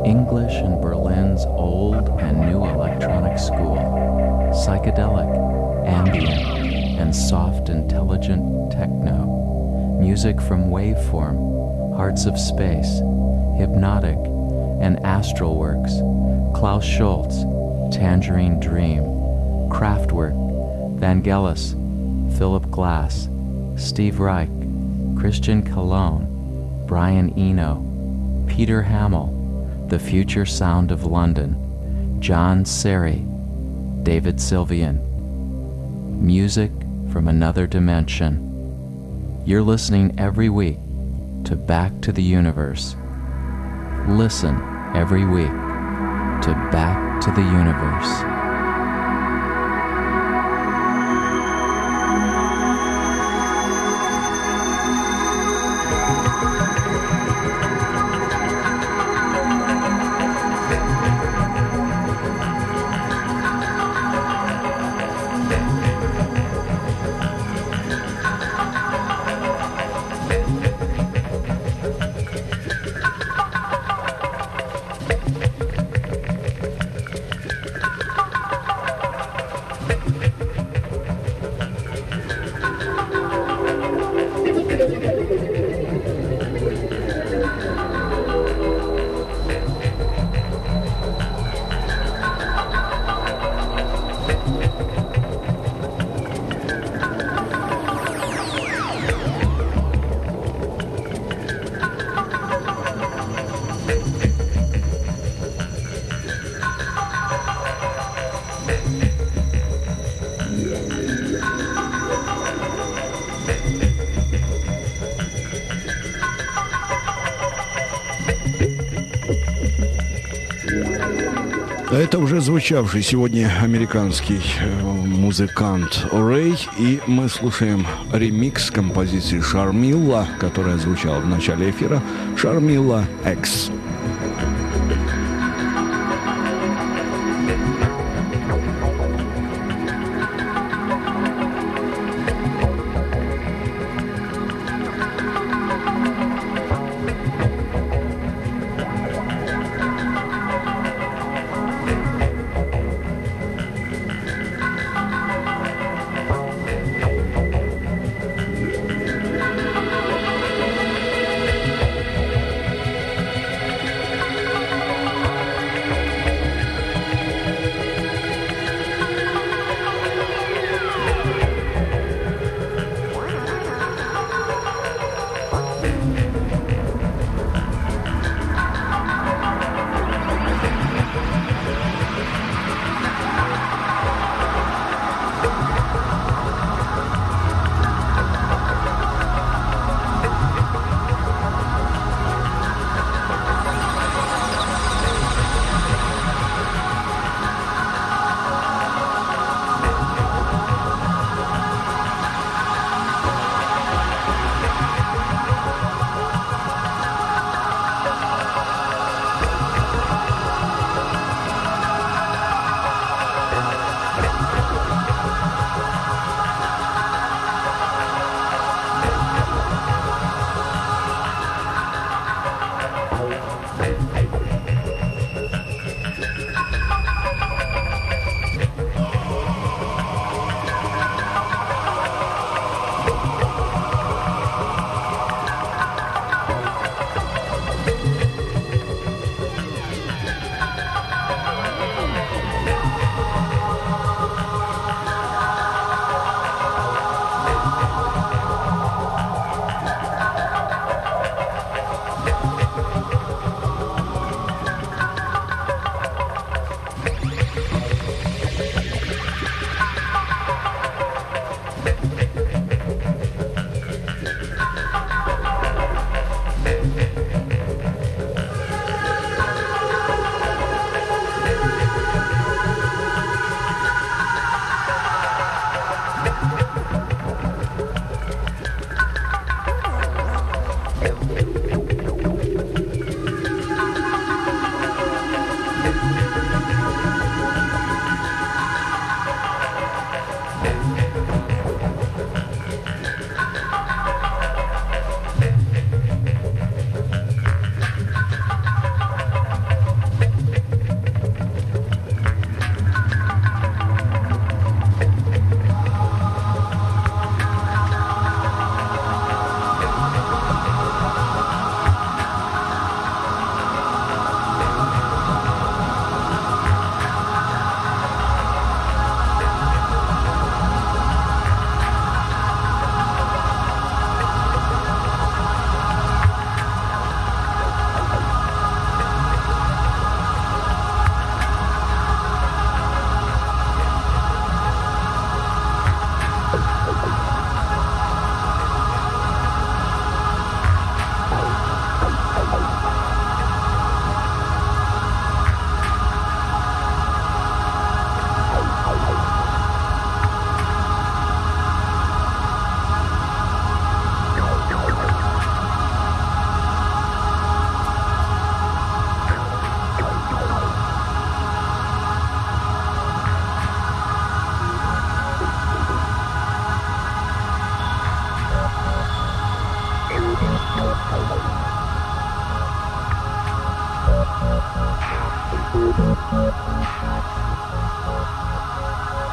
English in Berlin's old and new electronic school, psychedelic, ambient, and soft, intelligent techno, music from Waveform, Hearts of Space, Hypnotic, and Astral Works, Klaus Schultz, Tangerine Dream, Kraftwerk, Vangelis, Philip Glass, Steve Reich, Christian Cologne, Brian Eno, Peter Hamill, The Future Sound of London, John Serry, David Sylvian. Music from another dimension. You're listening every week to Back to the Universe. Listen every week to Back to the Universe. Это уже звучавший сегодня американский музыкант Рэй, и мы слушаем ремикс композиции Шармилла, которая звучала в начале эфира, Шармилла X.